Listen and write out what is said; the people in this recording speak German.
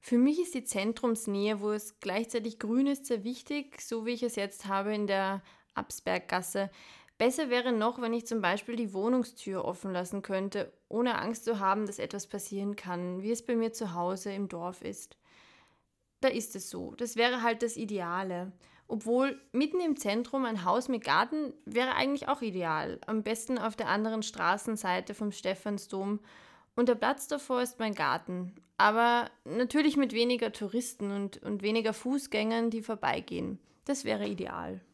Für mich ist die Zentrumsnähe, wo es gleichzeitig grün ist, sehr wichtig, so wie ich es jetzt habe in der Absberggasse. Besser wäre noch, wenn ich zum Beispiel die Wohnungstür offen lassen könnte, ohne Angst zu haben, dass etwas passieren kann, wie es bei mir zu Hause im Dorf ist. Da ist es so. Das wäre halt das Ideale. Obwohl mitten im Zentrum ein Haus mit Garten wäre eigentlich auch ideal. Am besten auf der anderen Straßenseite vom Stephansdom. Und der Platz davor ist mein Garten. Aber natürlich mit weniger Touristen und weniger Fußgängern, die vorbeigehen. Das wäre ideal.